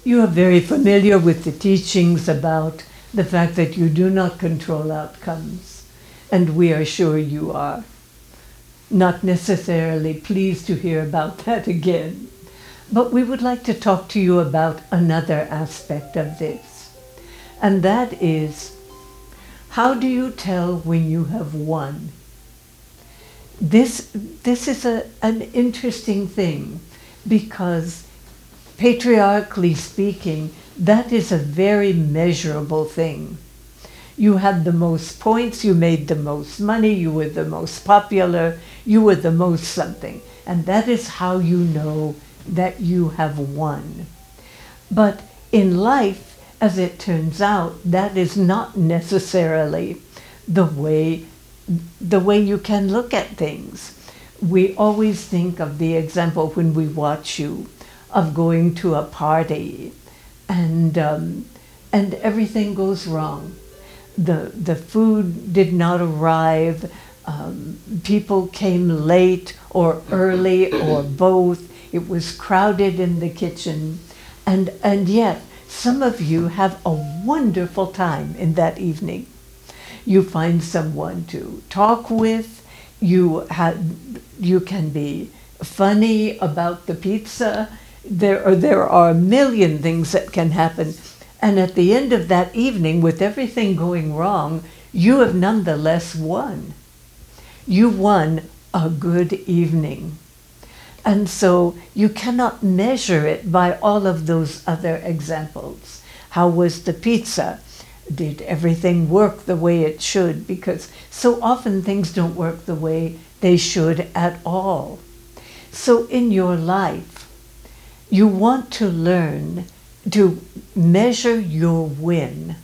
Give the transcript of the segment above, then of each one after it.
You are very familiar with the teachings about the fact that you do not control outcomes, and we are sure you are not necessarily pleased to hear about that again. But we would like to talk to you about another aspect of this, and that is, how do you tell when you have won? This is an interesting thing, because patriarchally speaking, that is a very measurable thing. You had the most points, you made the most money, you were the most popular, you were the most something. And that is how you know that you have won. But in life, as it turns out, that is not necessarily the way you can look at things. We always think of the example when we watch you of going to a party and everything goes wrong. The food did not arrive, people came late or early or both. It was crowded in the kitchen, and yet some of you have a wonderful time in that evening. You find someone to talk with, you can be funny about the pizza. There are a million things that can happen. And at the end of that evening, with everything going wrong, you have nonetheless won. You won a good evening. And so you cannot measure it by all of those other examples. How was the pizza? Did everything work the way it should? Because so often things don't work the way they should at all. So in your life, you want to learn to measure your win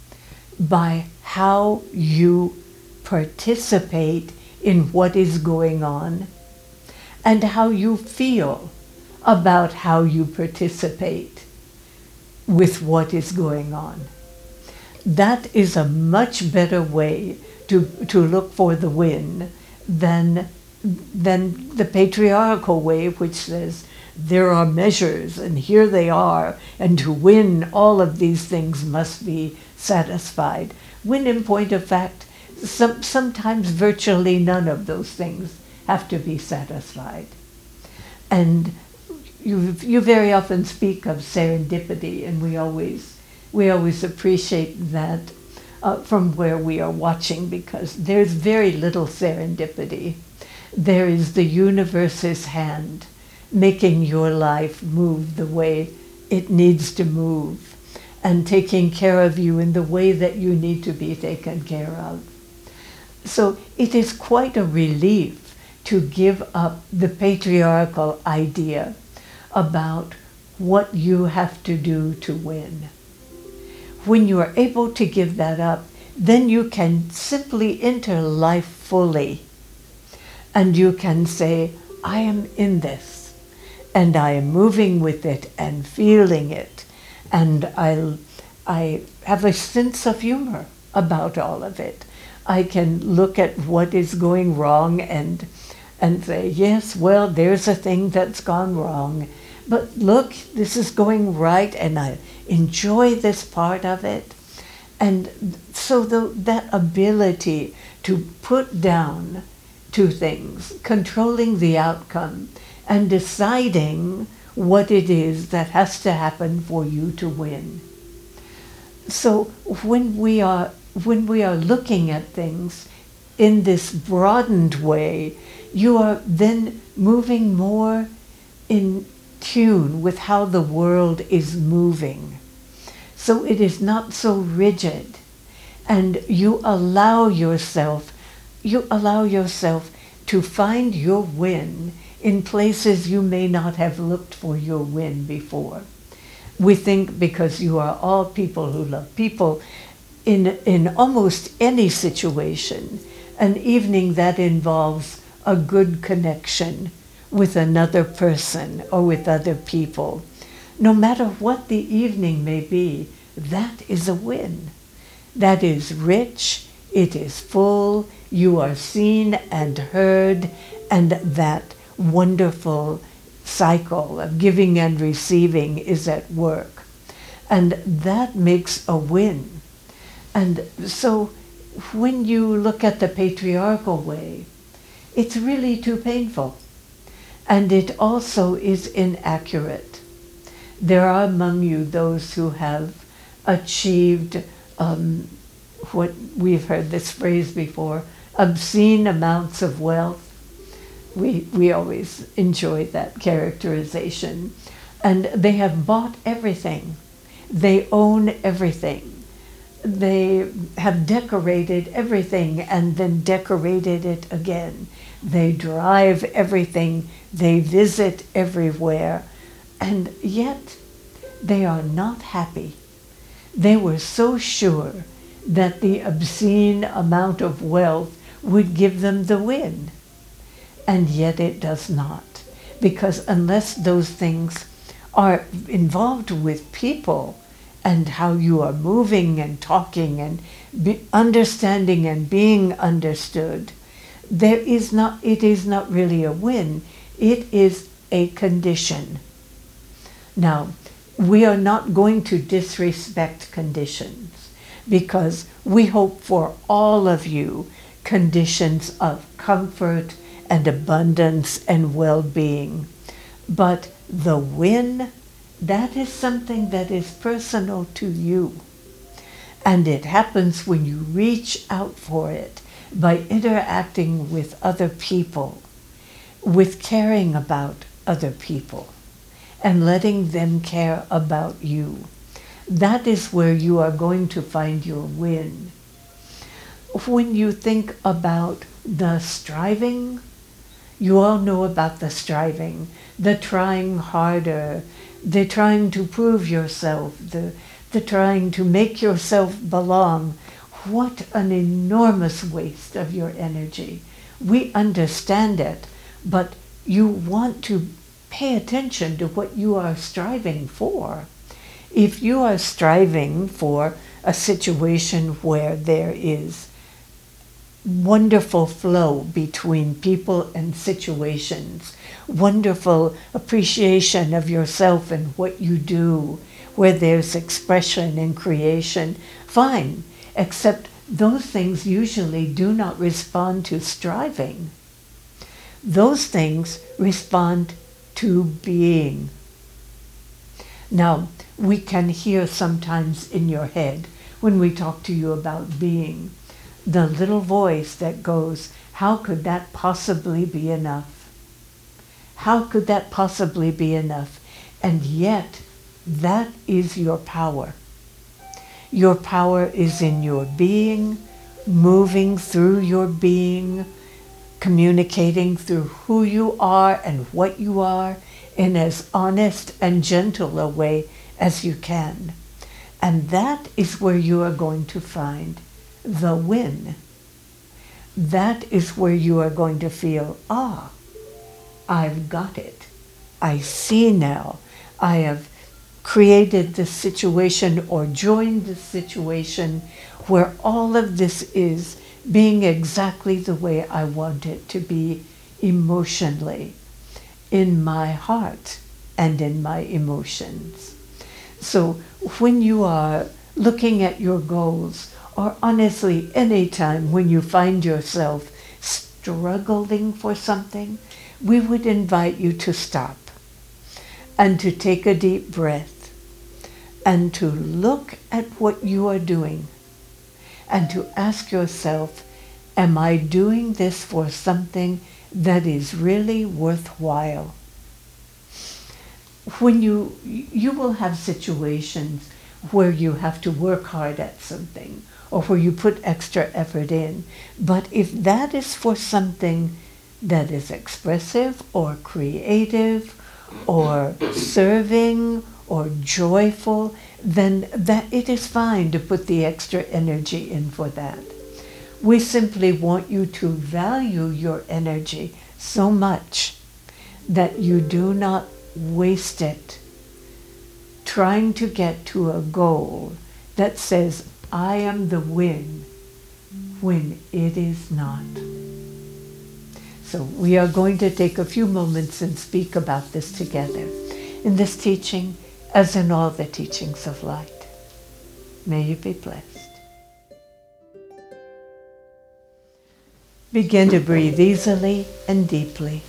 by how you participate in what is going on and how you feel about how you participate with what is going on. That is a much better way to look for the win than the patriarchal way, which says there are measures and here they are, and to win all of these things must be satisfied. When in point of fact, sometimes virtually none of those things have to be satisfied. And you very often speak of serendipity, and we always appreciate that from where we are watching, because there's very little serendipity. There is the universe's hand making your life move the way it needs to move and taking care of you in the way that you need to be taken care of. So it is quite a relief to give up the patriarchal idea about what you have to do to win. When you are able to give that up, then you can simply enter life fully. And you can say, I am in this, and I am moving with it and feeling it. And I have a sense of humor about all of it. I can look at what is going wrong and say, yes, well, there's a thing that's gone wrong. But look, this is going right, and I enjoy this part of it. And so that ability to put down two things, controlling the outcome and deciding what it is that has to happen for you to win. So when we are looking at things in this broadened way, you are then moving more in tune with how the world is moving. So it is not so rigid, and you allow yourself to find your win in places you may not have looked for your win before. We think, because you are all people who love people, in almost any situation, an evening that involves a good connection with another person or with other people, no matter what the evening may be, that is a win. That is rich, it is full, you are seen and heard, and that wonderful cycle of giving and receiving is at work. And that makes a win. And so when you look at the patriarchal way, it's really too painful. And it also is inaccurate. There are among you those who have achieved what we've heard this phrase before, obscene amounts of wealth. We always enjoy that characterization. And they have bought everything. They own everything. They have decorated everything and then decorated it again. They drive everything. They visit everywhere. And yet they are not happy. They were so sure that the obscene amount of wealth would give them the win. And yet it does not. Because unless those things are involved with people and how you are moving and talking and understanding and being understood, it is not really a win. It is a condition. Now, we are not going to disrespect conditions because we hope for all of you conditions of comfort and abundance and well-being. But the win, that is something that is personal to you. And it happens when you reach out for it by interacting with other people, with caring about other people, and letting them care about you. That is where you are going to find your win. When you think about the striving, you all know about the striving, the trying harder, the trying to prove yourself, the trying to make yourself belong. What an enormous waste of your energy. We understand it, but you want to pay attention to what you are striving for. If you are striving for a situation where there is wonderful flow between people and situations, wonderful appreciation of yourself and what you do, where there's expression and creation, fine, except those things usually do not respond to striving. Those things respond to being. Now, we can hear sometimes in your head when we talk to you about being, the little voice that goes, how could that possibly be enough? How could that possibly be enough? And yet, that is your power. Your power is in your being, moving through your being, communicating through who you are and what you are in as honest and gentle a way as you can. And that is where you are going to find the win. That is where you are going to feel, I've got it. I see now. I have created this situation or joined this situation where all of this is being exactly the way I want it to be emotionally, in my heart and in my emotions. So when you are looking at your goals, or honestly any time when you find yourself struggling for something, we would invite you to stop and to take a deep breath and to look at what you are doing and to ask yourself, am I doing this for something that is really worthwhile? When you will have situations where you have to work hard at something or where you put extra effort in. But if that is for something that is expressive or creative or serving or joyful, then that it is fine to put the extra energy in for that. We simply want you to value your energy so much that you do not waste it trying to get to a goal that says, I am the win, when it is not. So we are going to take a few moments and speak about this together. In this teaching, as in all the teachings of light. May you be blessed. Begin to breathe easily and deeply.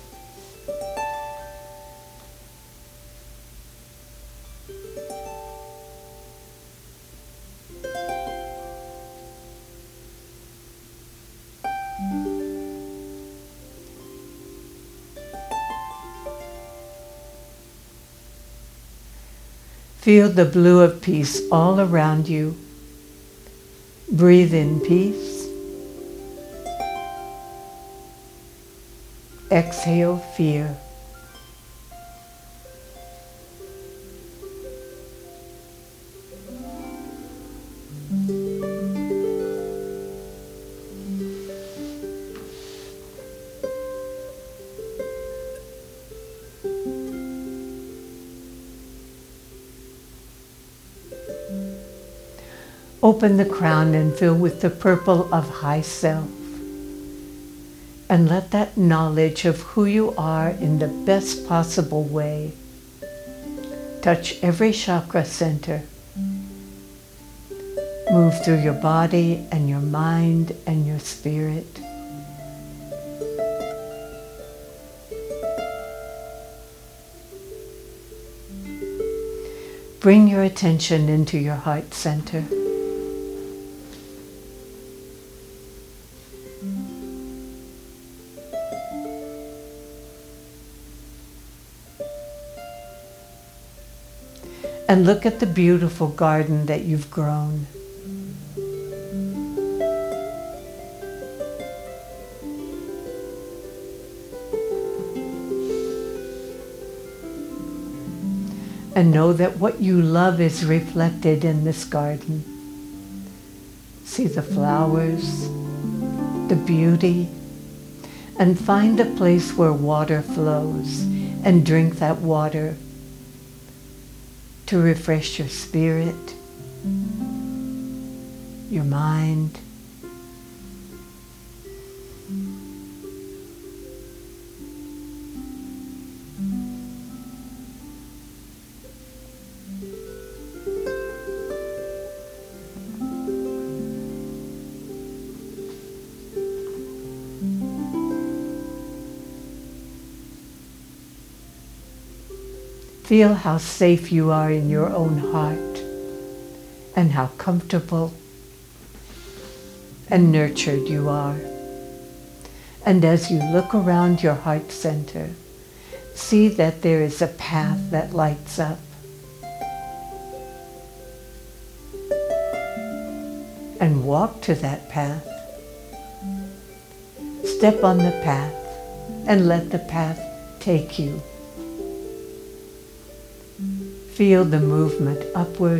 Feel the blue of peace all around you. Breathe in peace. Exhale fear. Open the crown and fill with the purple of high self. And let that knowledge of who you are in the best possible way touch every chakra center. Move through your body and your mind and your spirit. Bring your attention into your heart center. And look at the beautiful garden that you've grown. And know that what you love is reflected in this garden. See the flowers, the beauty, and find a place where water flows and drink that water to refresh your spirit, your mind. Feel how safe you are in your own heart and how comfortable and nurtured you are. And as you look around your heart center, see that there is a path that lights up. And walk to that path. Step on the path and let the path take you. Feel the movement upward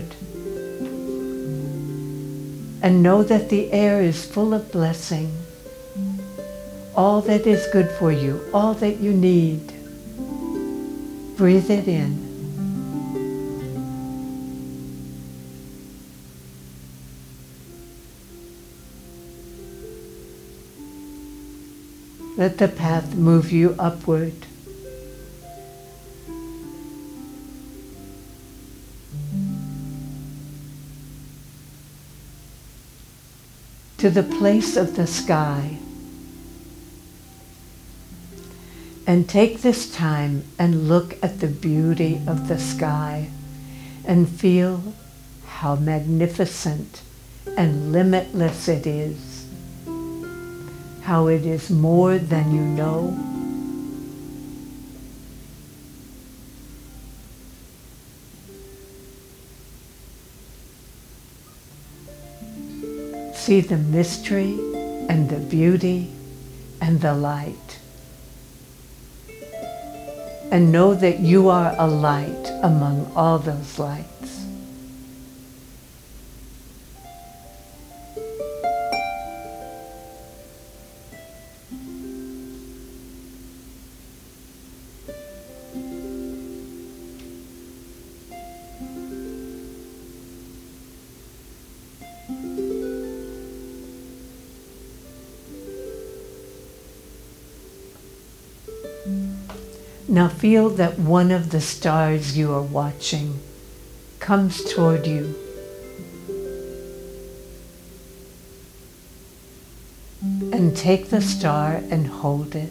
and know that the air is full of blessing, all that is good for you, all that you need. Breathe it in. Let the path move you upward. To the place of the sky. And take this time and look at the beauty of the sky and feel how magnificent and limitless it is. How it is more than you know. See the mystery and the beauty and the light. And know that you are a light among all those lights. Now feel that one of the stars you are watching comes toward you. And take the star and hold it.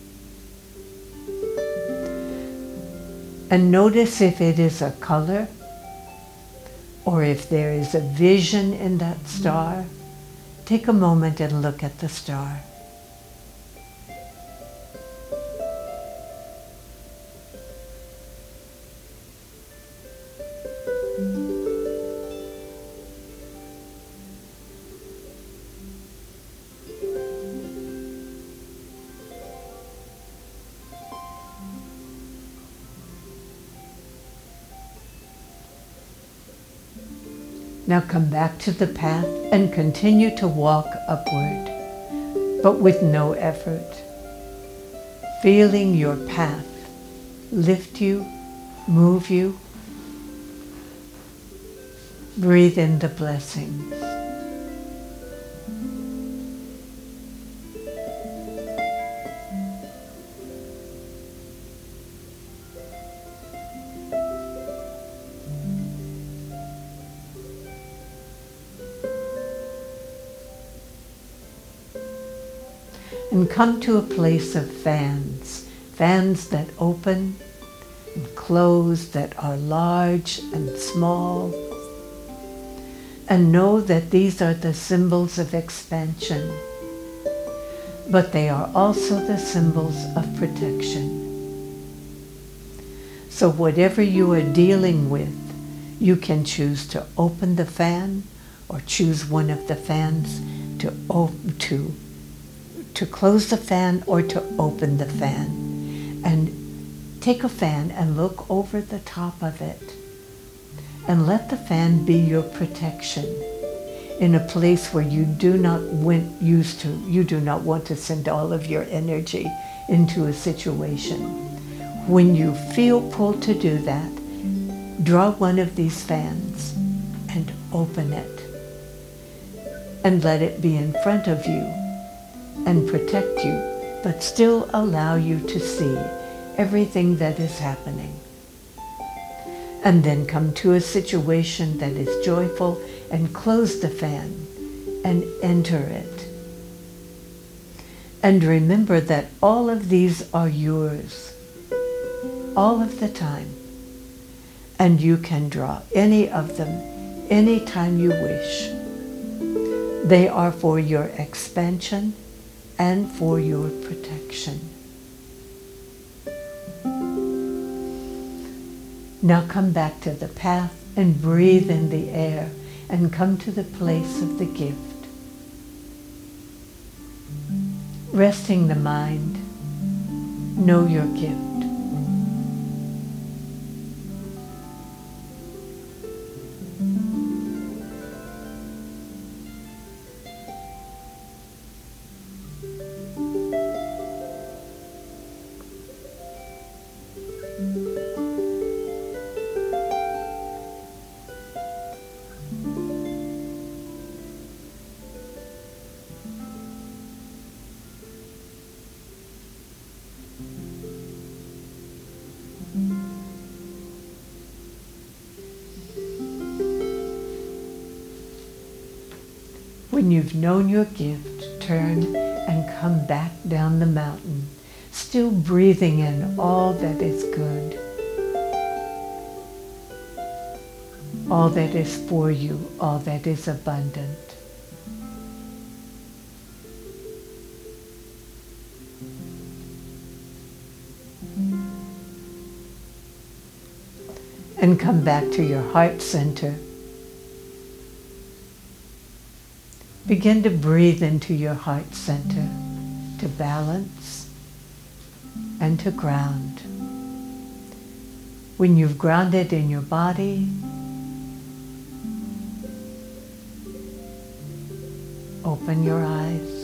And notice if it is a color or if there is a vision in that star. Take a moment and look at the star. Now come back to the path and continue to walk upward, but with no effort. Feeling your path lift you, move you. Breathe in the blessings. And come to a place of fans, fans that open and close, that are large and small. And know that these are the symbols of expansion, but they are also the symbols of protection. So whatever you are dealing with, you can choose to open the fan or choose one of the fans to close the fan or to open the fan. And take a fan and look over the top of it. And let the fan be your protection in a place where you do not want to send all of your energy into a situation. When you feel pulled to do that, draw one of these fans and open it. And let it be in front of you and protect you, but still allow you to see everything that is happening. And then come to a situation that is joyful and close the fan and enter it. And remember that all of these are yours, all of the time. And you can draw any of them anytime you wish. They are for your expansion and for your protection. Now come back to the path and breathe in the air and come to the place of the gift. Resting the mind, know your gift. When you've known your gift, turn and come back down the mountain, still breathing in all that is good, all that is for you, all that is abundant. And come back to your heart center. Begin to breathe into your heart center to balance and to ground. When you've grounded in your body, open your eyes.